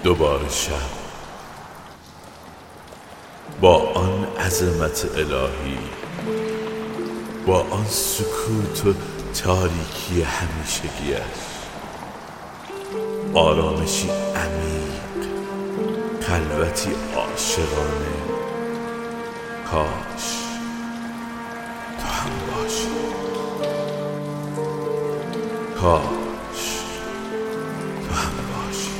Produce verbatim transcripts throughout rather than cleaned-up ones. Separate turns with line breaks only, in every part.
دوباره شب با آن عظمت الهی، با آن سکوت و تاریکی همیشگیش، آرامشی عمیق، خلوتی عاشقانه. کاش تو هم باشی، کاش تو هم باشی.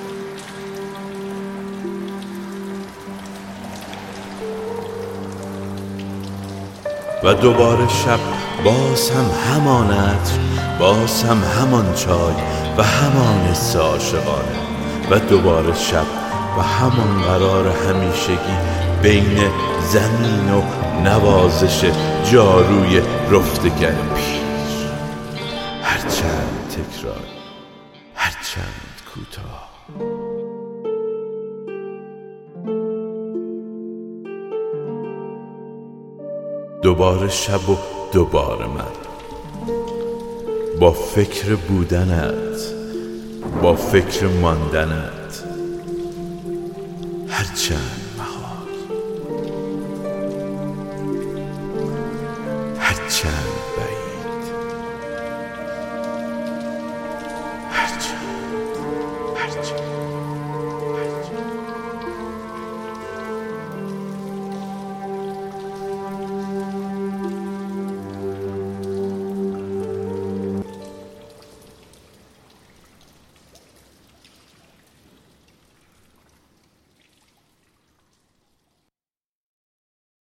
و دوباره شب، باز هم همان عطر، باز هم همان چای و همان حس عاشقانه. و دوباره شب و همان قرار همیشگی بین زمین و نوازش جاروی رفتگر پیر، هرچند تکرار، هرچند کوتاه. دوباره شب و دوباره من، با فکر بودنت، با فکر ماندنت، هرچند محال، هرچند بعید، هرچند هرچند